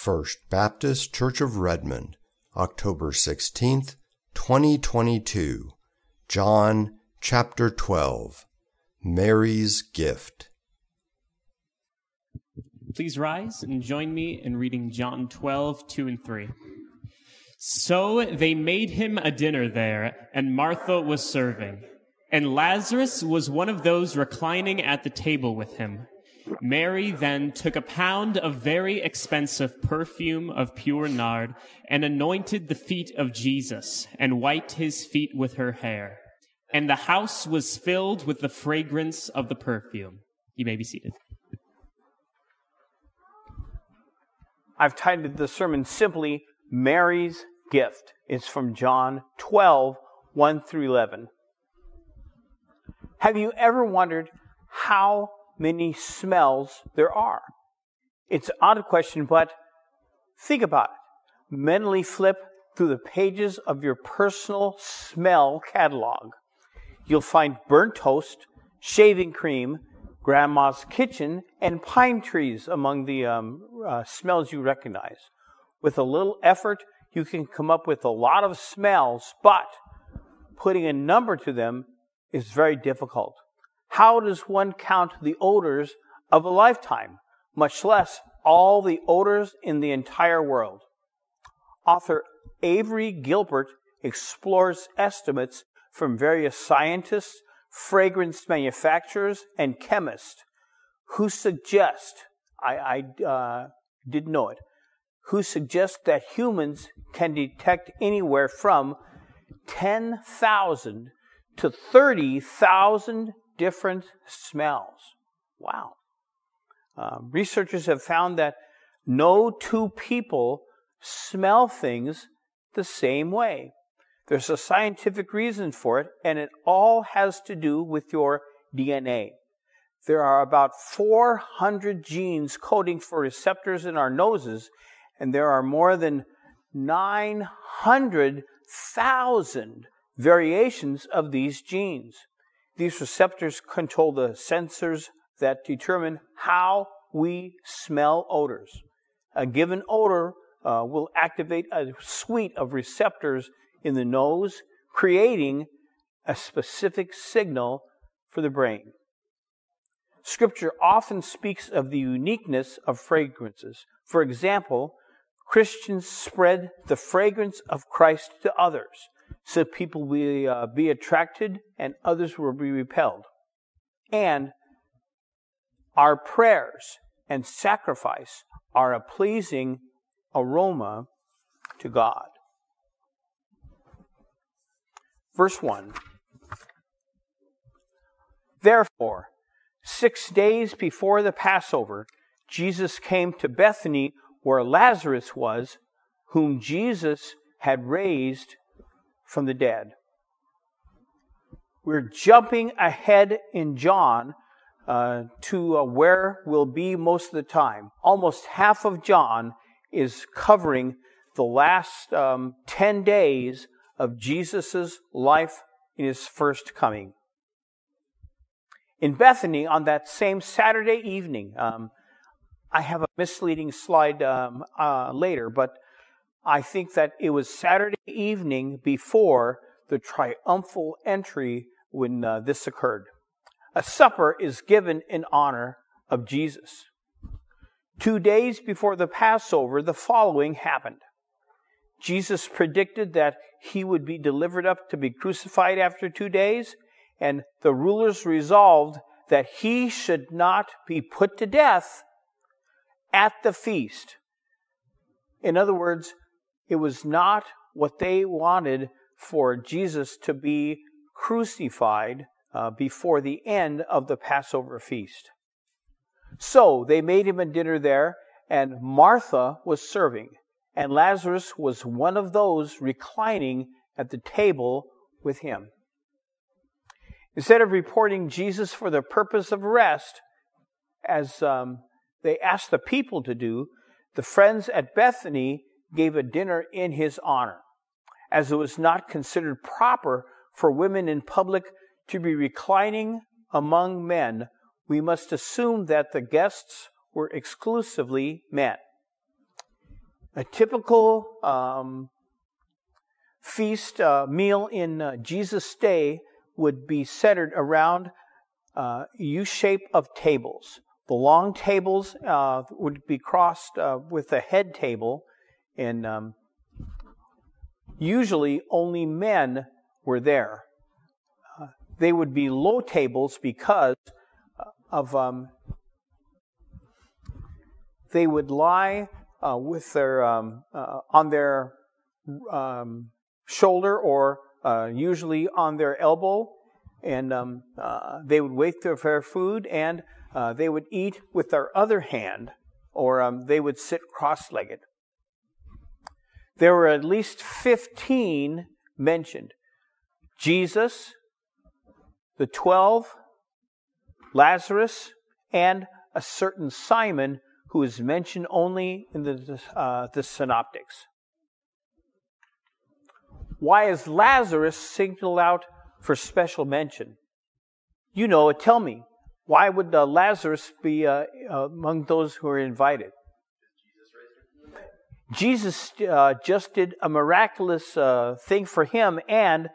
First Baptist Church of Redmond, October 16th, 2022. John chapter 12. Mary's Gift. Please rise and join me in reading John 12, 2 and 3. So they made him a dinner there, and Martha was serving. And Lazarus was one of those reclining at the table with him. Mary then took a pound of very expensive perfume of pure nard and anointed the feet of Jesus and wiped his feet with her hair. And the house was filled with the fragrance of the perfume. You may be seated. I've titled the sermon simply, Mary's Gift. It's from John 12, 1 through 11. Have you ever wondered how many smells there are? It's an odd question, but think about it. Mentally flip through the pages of your personal smell catalog. You'll find burnt toast, shaving cream, grandma's kitchen, and pine trees among the smells you recognize. With a little effort, you can come up with a lot of smells, but putting a number to them is very difficult. How does one count the odors of a lifetime, much less all the odors in the entire world? Author Avery Gilbert explores estimates from various scientists, fragrance manufacturers, and chemists who suggest, I didn't know it, who suggest that humans can detect anywhere from 10,000 to 30,000 different smells. Wow. Researchers have found that no two people smell things the same way. There's a scientific reason for it, and it all has to do with your DNA. There are about 400 genes coding for receptors in our noses, and there are more than 900,000 variations of these genes. These receptors control the sensors that determine how we smell odors. A given odor will activate a suite of receptors in the nose, creating a specific signal for the brain. Scripture often speaks of the uniqueness of fragrances. For example, Christians spread the fragrance of Christ to others, so people will be attracted and others will be repelled. And our prayers and sacrifice are a pleasing aroma to God. Verse 1. Therefore, 6 days before the Passover, Jesus came to Bethany where Lazarus was, whom Jesus had raised from the dead. We're jumping ahead in John to where we'll be most of the time. Almost half of John is covering the last 10 days of Jesus' life in his first coming. In Bethany, on that same Saturday evening, I have a misleading slide later, but I think that it was Saturday evening before the triumphal entry when this occurred. A supper is given in honor of Jesus. 2 days before the Passover, the following happened. Jesus predicted that he would be delivered up to be crucified after 2 days, and the rulers resolved that he should not be put to death at the feast. In other words, it was not what they wanted for Jesus to be crucified before the end of the Passover feast. So they made him a dinner there, and Martha was serving, and Lazarus was one of those reclining at the table with him. Instead of reporting Jesus for the purpose of rest, as they asked the people to do, the friends at Bethany gave a dinner in his honor, as it was not considered proper for women in public to be reclining among men. We must assume that the guests were exclusively men. A typical feast meal in Jesus' day would be centered around U-shape of tables. The long tables would be crossed with a head table, and usually only men were there. They would be low tables because of they would lie with their on their shoulder or usually on their elbow, and they would wait for their food, and they would eat with their other hand, or they would sit cross-legged. There were at least 15 mentioned. Jesus, the 12, Lazarus, and a certain Simon who is mentioned only in the synoptics. Why is Lazarus singled out for special mention? You know it. Tell me. Why would Lazarus be among those who are invited? Jesus just did a miraculous thing for him, and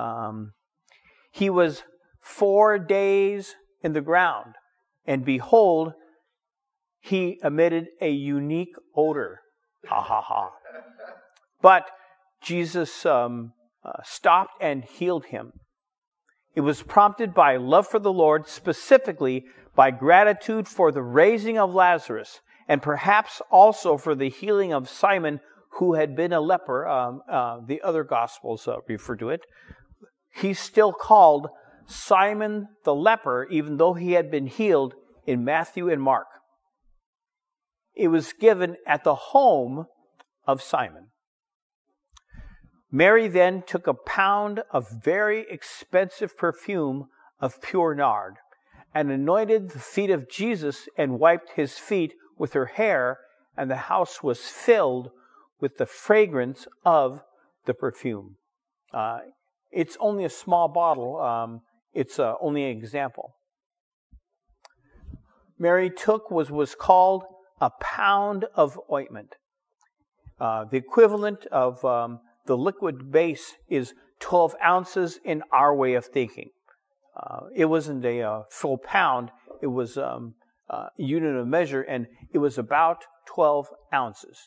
he was 4 days in the ground, and behold, he emitted a unique odor. Ha ha ha. But Jesus stopped and healed him. It was prompted by love for the Lord, specifically by gratitude for the raising of Lazarus, and perhaps also for the healing of Simon, who had been a leper. The other Gospels refer to it. He's still called Simon the leper, even though he had been healed in Matthew and Mark. It was given at the home of Simon. Mary then took a pound of very expensive perfume of pure nard and anointed the feet of Jesus and wiped his feet with her hair, and the house was filled with the fragrance of the perfume. It's only a small bottle. It's only an example. Mary took was called a pound of ointment. The equivalent of the liquid base is 12 ounces in our way of thinking. It wasn't a full pound. It was a unit of measure, and it was about 12 ounces.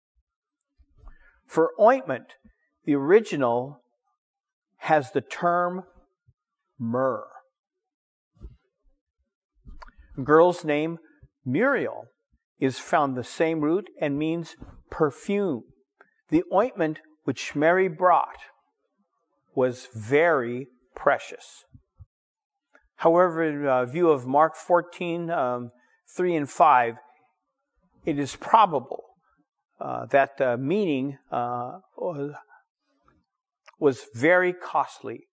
For ointment, the original has the term myrrh. A girl's name, Muriel, is found the same root and means perfume. The ointment which Mary brought was very precious. However, in view of Mark 14, 3 and 5, it is probable that meaning was very costly.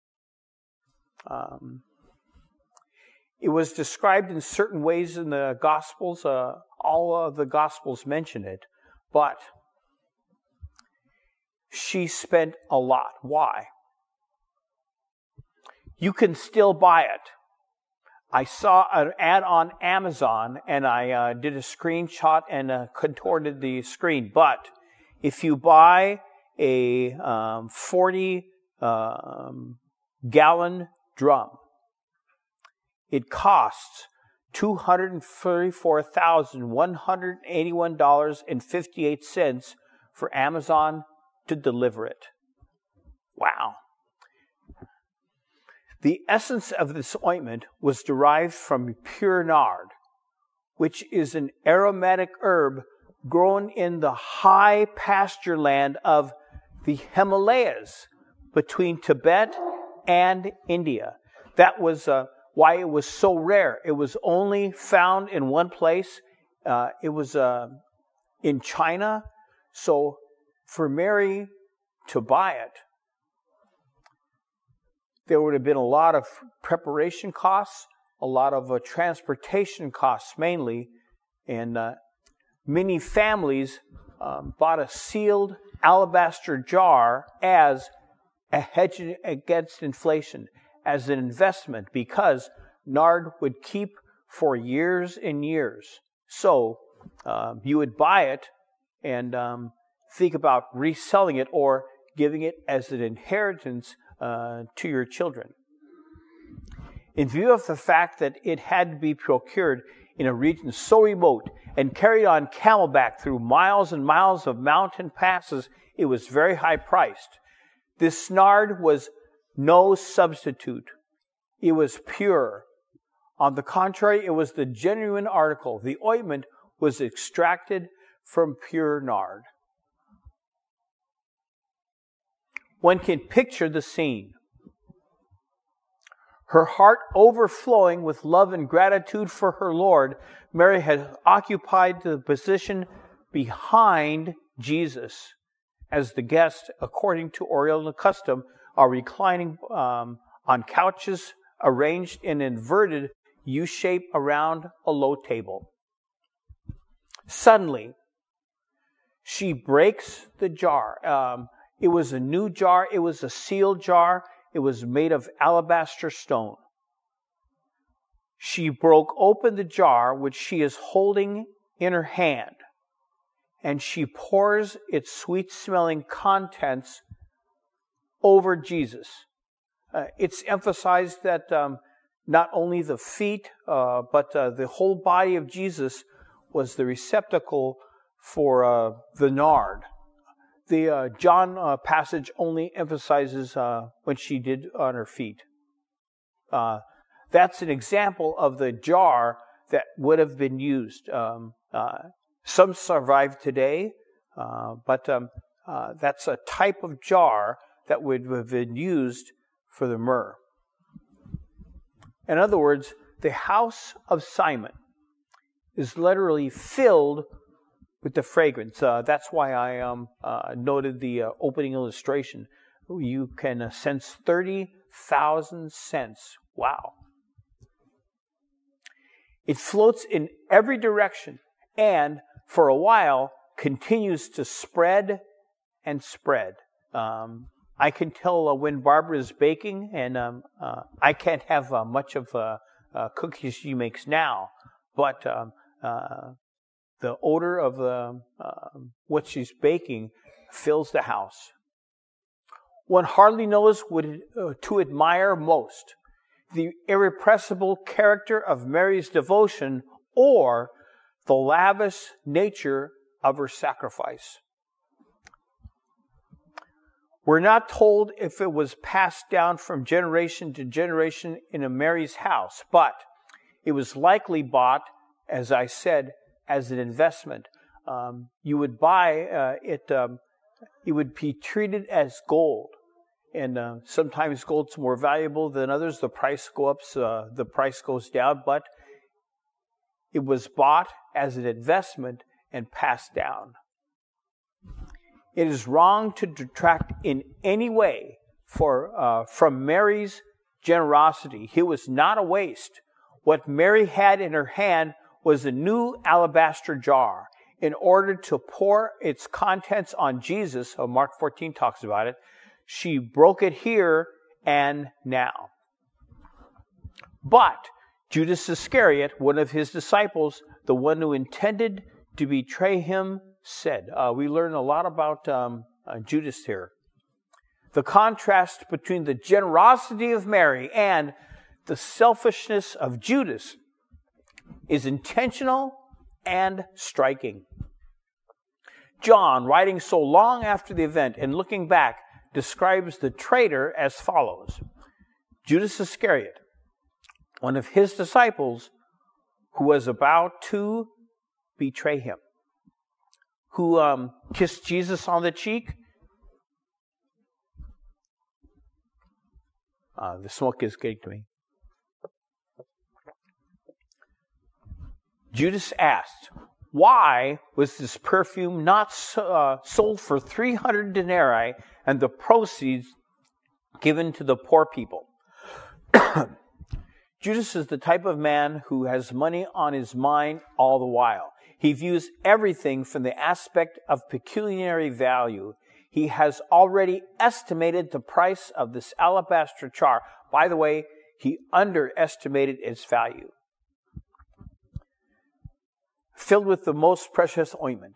It was described in certain ways in the Gospels. All of the Gospels mention it, but she spent a lot. Why? You can still buy it. I saw an ad on Amazon, and I did a screenshot and contorted the screen. But if you buy a 40-gallon drum, it costs $234,181.58 for Amazon to deliver it. Wow. The essence of this ointment was derived from pure nard, which is an aromatic herb grown in the high pasture land of the Himalayas between Tibet and India. That was why it was so rare. It was only found in one place. It was in China. So for Mary to buy it, there would have been a lot of preparation costs, a lot of transportation costs mainly, and many families bought a sealed alabaster jar as a hedge against inflation, as an investment, because nard would keep for years and years. So you would buy it, and think about reselling it or giving it as an inheritance to your children. In view of the fact that it had to be procured in a region so remote and carried on camelback through miles and miles of mountain passes, it was very high priced. This nard was no substitute. It was pure. On the contrary, it was the genuine article. The ointment was extracted from pure nard. One can picture the scene. Her heart overflowing with love and gratitude for her Lord, Mary had occupied the position behind Jesus as the guests, according to Oriental custom, are reclining on couches arranged in inverted U-shape around a low table. Suddenly, she breaks the jar. It was a new jar. It was a sealed jar. It was made of alabaster stone. She broke open the jar, which she is holding in her hand, and she pours its sweet-smelling contents over Jesus. It's emphasized that not only the feet, but the whole body of Jesus was the receptacle for the nard. The John passage only emphasizes when she did on her feet. That's an example of the jar that would have been used. Some survive today, but that's a type of jar that would have been used for the myrrh. In other words, the house of Simon is literally filled with the fragrance. That's why I noted the opening illustration. You can sense 30,000 scents. Wow. It floats in every direction and, for a while, continues to spread and spread. I can tell when Barbara is baking, and I can't have much of cookies she makes now, but the odor of what she's baking fills the house. One hardly knows what to admire most, the irrepressible character of Mary's devotion or the lavish nature of her sacrifice. We're not told if it was passed down from generation to generation in a Mary's house, but it was likely bought, as I said, as an investment. You would buy it would be treated as gold. And sometimes gold's more valuable than others. The price the price goes down, but it was bought as an investment and passed down. It is wrong to detract in any way from Mary's generosity. It was not a waste. What Mary had in her hand was a new alabaster jar. In order to pour its contents on Jesus, Mark 14 talks about it, she broke it here and now. But Judas Iscariot, one of his disciples, the one who intended to betray him, said. We learn a lot about Judas here. The contrast between the generosity of Mary and the selfishness of Judas is intentional and striking. John, writing so long after the event and looking back, describes the traitor as follows. Judas Iscariot, one of his disciples who was about to betray him, who kissed Jesus on the cheek. The smoke is getting to me. Judas asked, why was this perfume not sold for 300 denarii and the proceeds given to the poor people? Judas is the type of man who has money on his mind all the while. He views everything from the aspect of pecuniary value. He has already estimated the price of this alabaster jar. By the way, he underestimated its value. Filled with the most precious ointment.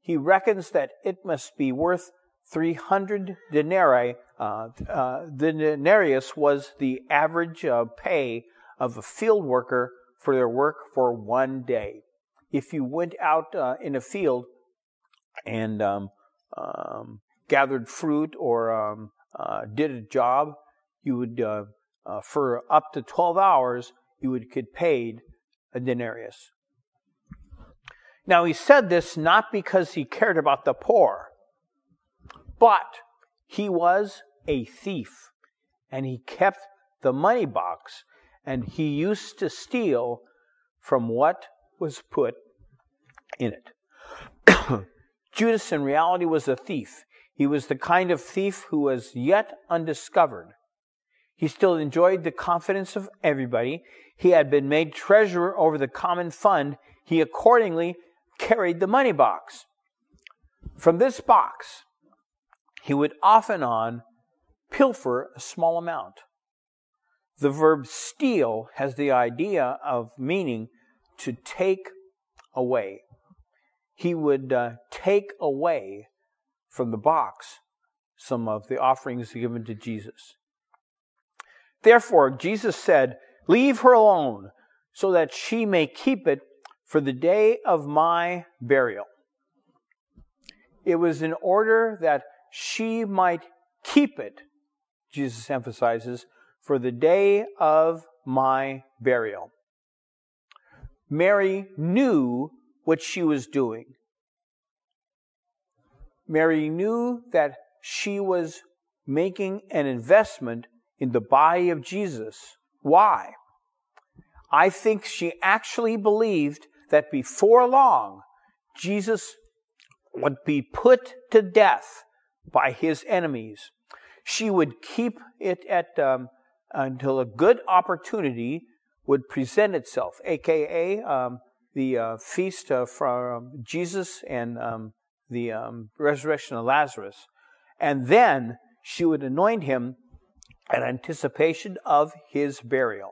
he reckons that it must be worth 300 denarii. The denarius was the average pay of a field worker for their work for one day. If you went out in a field and gathered fruit or did a job, you would, for up to 12 hours, you would get paid a denarius. Now, he said this not because he cared about the poor, but he was a thief, and he kept the money box, and he used to steal from what was put in it. Judas, in reality, was a thief. He was the kind of thief who was yet undiscovered. He still enjoyed the confidence of everybody. He had been made treasurer over the common fund. He accordingly carried the money box. From this box, he would off and on pilfer a small amount. The verb steal has the idea of meaning to take away. He would take away from the box some of the offerings given to Jesus. Therefore, Jesus said, "Leave her alone, so that she may keep it for the day of my burial." It was in order that she might keep it, Jesus emphasizes, for the day of my burial. Mary knew what she was doing. Mary knew that she was making an investment in the body of Jesus. Why? I think she actually believed that before long, Jesus would be put to death by his enemies. She would keep it until a good opportunity would present itself, aka the feast from Jesus and the resurrection of Lazarus. And then she would anoint him in anticipation of his burial.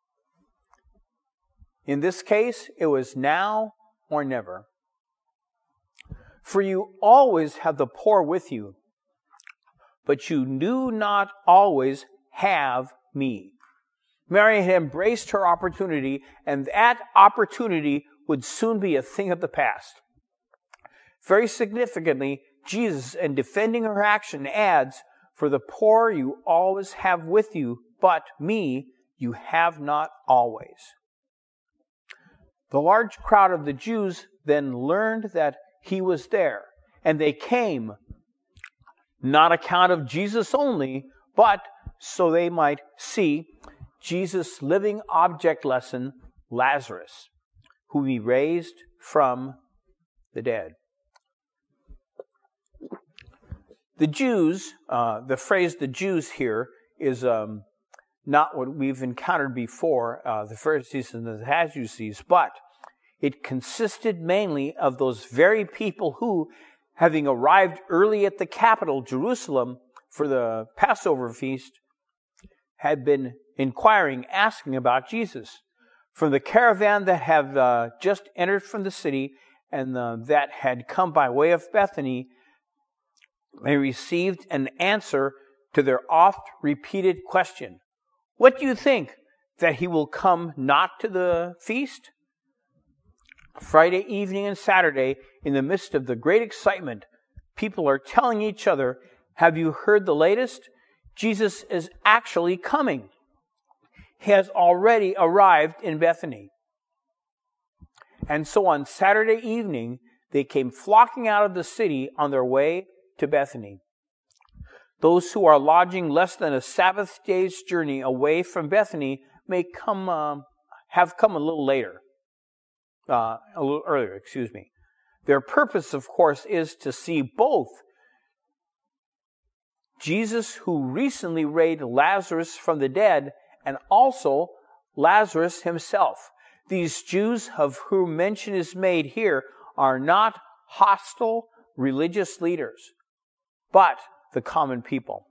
In this case, it was now or never. For you always have the poor with you, but you do not always have me. Mary had embraced her opportunity, and that opportunity would soon be a thing of the past. Very significantly, Jesus, in defending her action, adds, "For the poor you always have with you, but me you have not always." The large crowd of the Jews then learned that he was there, and they came, not on account of Jesus only, but so they might see Jesus' living object lesson, Lazarus, who he raised from the dead. The Jews, the phrase "the Jews" here is not what we've encountered before, the Pharisees and the Sadducees, but it consisted mainly of those very people who, having arrived early at the capital, Jerusalem, for the Passover feast, had been inquiring, asking about Jesus. From the caravan that have just entered from the city and that had come by way of Bethany, they received an answer to their oft-repeated question. What do you think? That he will come not to the feast? Friday evening and Saturday, in the midst of the great excitement, people are telling each other, "Have you heard the latest? Jesus is actually coming. He has already arrived in Bethany." And so on Saturday evening, they came flocking out of the city on their way to Bethany. Those who are lodging less than a Sabbath day's journey away from Bethany may have come a little later. A little earlier, Their purpose, of course, is to see both Jesus, who recently raised Lazarus from the dead, and also Lazarus himself. These Jews of whom mention is made here are not hostile religious leaders, but the common people.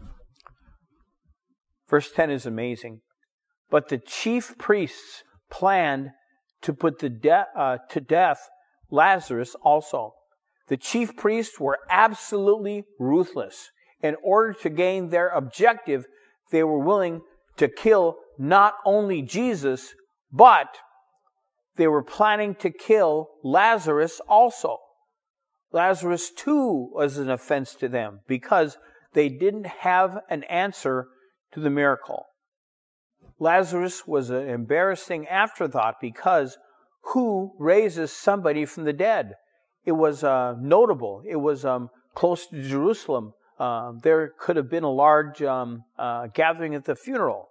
Verse 10 is amazing. But the chief priests planned to put to death Lazarus also, The chief priests were absolutely ruthless. In order to gain their objective, they were willing to kill not only Jesus, but they were planning to kill Lazarus also. Lazarus too was an offense to them because they didn't have an answer to the miracle. Lazarus was an embarrassing afterthought because who raises somebody from the dead? It was notable. It was close to Jerusalem. There could have been a large gathering at the funeral.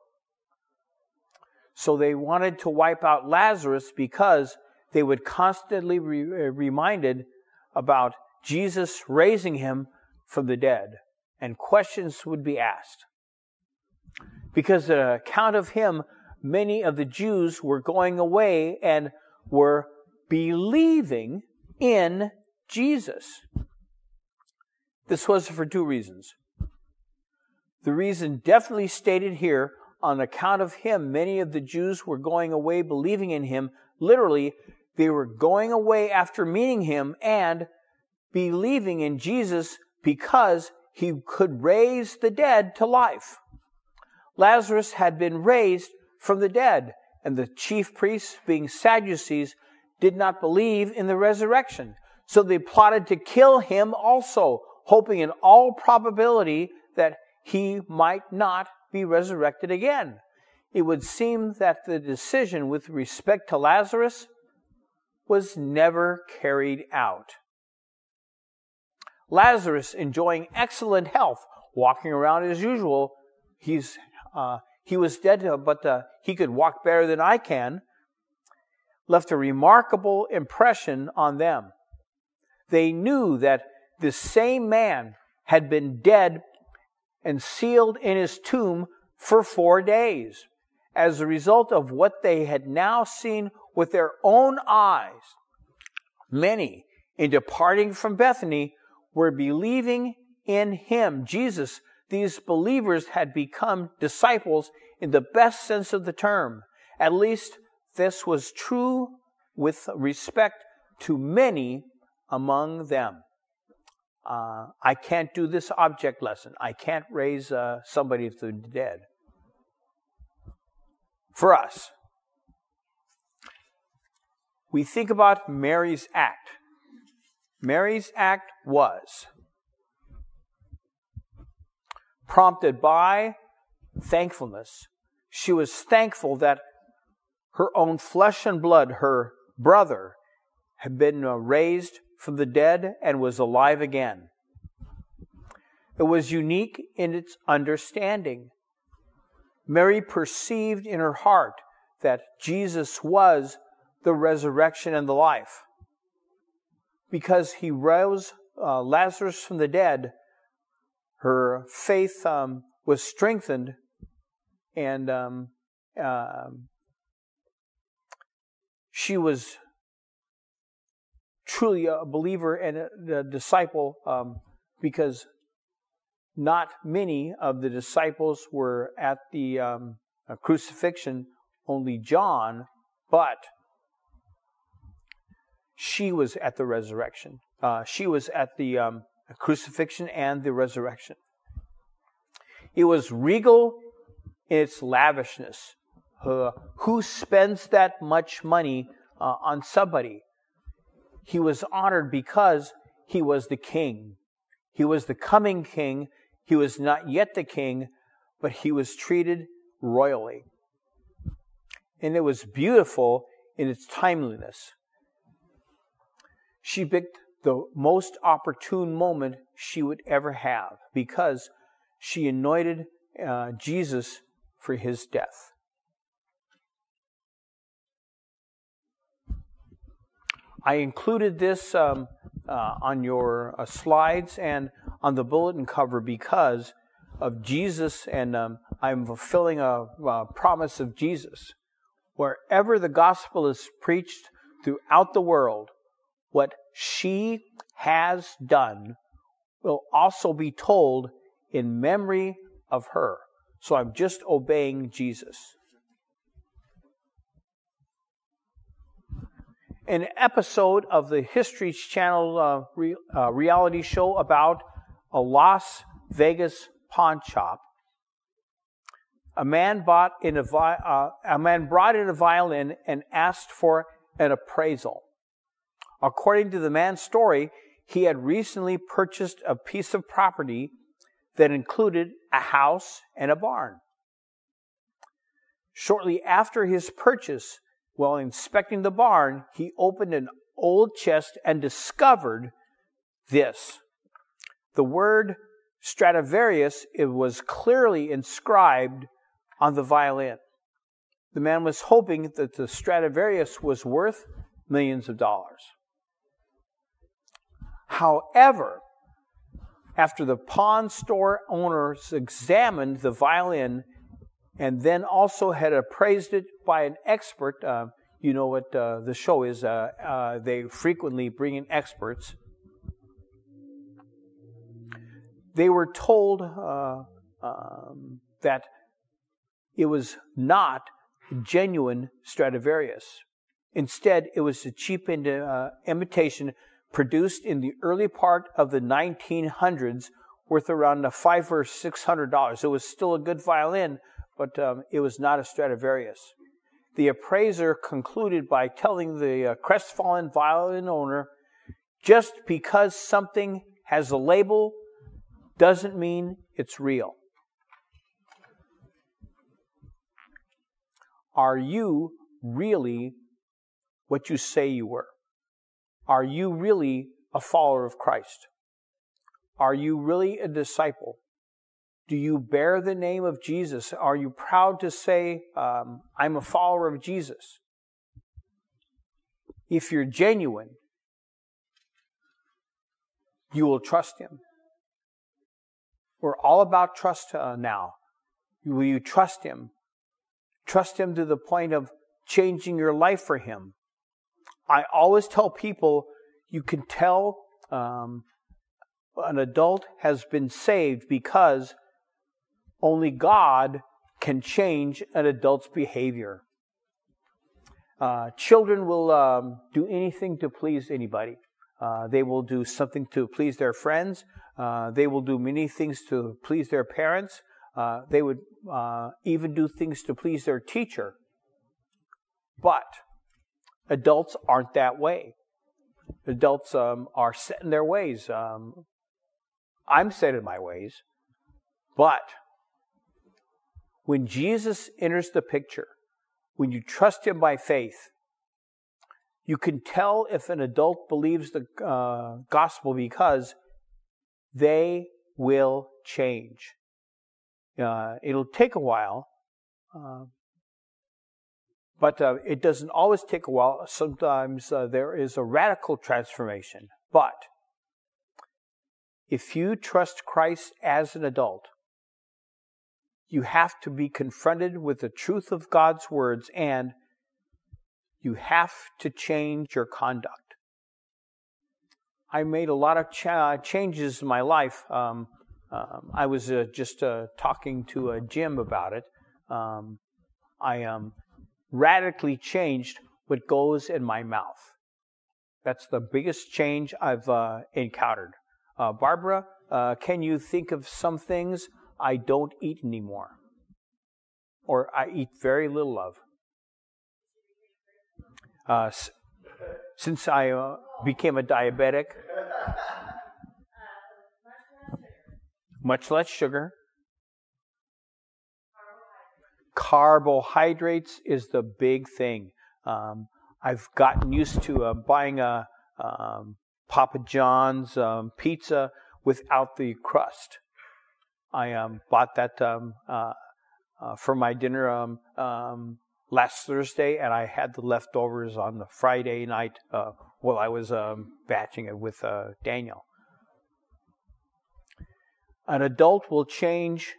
So they wanted to wipe out Lazarus because they would constantly be reminded about Jesus raising him from the dead. And questions would be asked. Because on account of him, many of the Jews were going away and were believing in Jesus. This was for two reasons. The reason definitely stated here, on account of him, many of the Jews were going away believing in him. Literally, they were going away after meeting him and believing in Jesus because he could raise the dead to life. Lazarus had been raised from the dead, and the chief priests, being Sadducees, did not believe in the resurrection. So they plotted to kill him also, hoping in all probability that he might not be resurrected again. It would seem that the decision with respect to Lazarus was never carried out. Lazarus, enjoying excellent health, walking around as usual, he was dead, but he could walk better than I can, left a remarkable impression on them. They knew that the same man had been dead and sealed in his tomb for 4 days. As a result of what they had now seen with their own eyes, many, in departing from Bethany, were believing in him, Jesus. These believers had become disciples in the best sense of the term. At least this was true with respect to many among them. I can't do this object lesson. I can't raise somebody from the dead. For us, we think about Mary's act. Mary's act was prompted by thankfulness. She was thankful that her own flesh and blood, her brother, had been raised from the dead and was alive again. It was unique in its understanding. Mary perceived in her heart that Jesus was the resurrection and the life. Because he rose Lazarus from the dead, her faith was strengthened, and she was truly a believer and a disciple, because not many of the disciples were at the crucifixion, only John, but she was at the resurrection. She was at the crucifixion and the resurrection. It was regal in its lavishness. Who spends that much money on somebody? He was honored because he was the king. He was the coming king. He was not yet the king, but he was treated royally. And it was beautiful in its timeliness. She picked the most opportune moment she would ever have because she anointed Jesus for his death. I included this on your slides and on the bulletin cover because of Jesus, and I'm fulfilling a promise of Jesus. Wherever the gospel is preached throughout the world, what she has done will also be told in memory of her. So I'm just obeying Jesus. an episode of the History Channel reality show about a Las Vegas pawn shop. A man brought in a violin and asked for an appraisal. According to the man's story, he had recently purchased a piece of property that included a house and a barn. Shortly after his purchase, while inspecting the barn, he opened an old chest and discovered this. The word Stradivarius, it was clearly inscribed on the violin. The man was hoping that the Stradivarius was worth millions of dollars. However, after the pawn store owners examined the violin and then also had appraised it by an expert, you know what the show is, they frequently bring in experts. They were told that it was not genuine Stradivarius. Instead, it was a cheap imitation produced in the early part of the 1900s, worth around $500 or $600. It was still a good violin, but it was not a Stradivarius. The appraiser concluded by telling the crestfallen violin owner, just because something has a label doesn't mean it's real. Are you really what you say you were? Are you really a follower of Christ? Are you really a disciple? Do you bear the name of Jesus? Are you proud to say, I'm a follower of Jesus? If you're genuine, you will trust Him. We're all about trust now. Will you trust Him? Trust Him to the point of changing your life for Him. I always tell people, you can tell an adult has been saved because only God can change an adult's behavior. Children will do anything to please anybody. They will do something to please their friends. They will do many things to please their parents. They would even do things to please their teacher. But adults aren't that way. Adults are set in their ways. I'm set in my ways. But when Jesus enters the picture, when you trust Him by faith, you can tell if an adult believes the gospel because they will change. It'll take a while, but it doesn't always take a while. Sometimes there is a radical transformation. But if you trust Christ as an adult, you have to be confronted with the truth of God's words, and you have to change your conduct. I made a lot of changes in my life. I was just talking to Jim about it. I radically changed what goes in my mouth. That's the biggest change I've encountered. Barbara, can you think of some things I don't eat anymore? Or I eat very little of? Since I became a diabetic, much less sugar. Carbohydrates is the big thing. I've gotten used to buying a Papa John's pizza without the crust. I bought that for my dinner last Thursday, and I had the leftovers on the Friday night while I was batching it with Daniel. An adult will change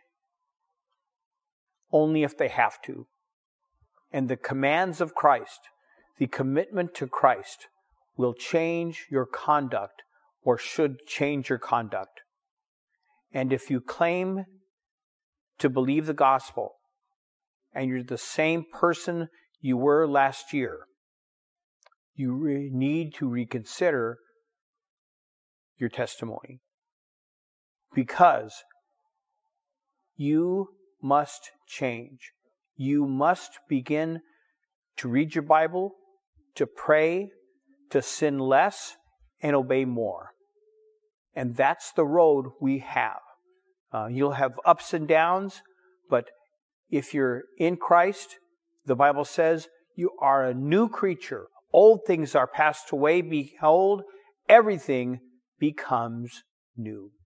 only if they have to. And the commands of Christ, the commitment to Christ, will change your conduct, or should change your conduct. And if you claim to believe the gospel, and you're the same person you were last year, you need to reconsider your testimony, because you must change. You must begin to read your Bible, to pray, to sin less, and obey more. And that's the road we have. You'll have ups and downs, but if you're in Christ, the Bible says you are a new creature. Old things are passed away. Behold, everything becomes new.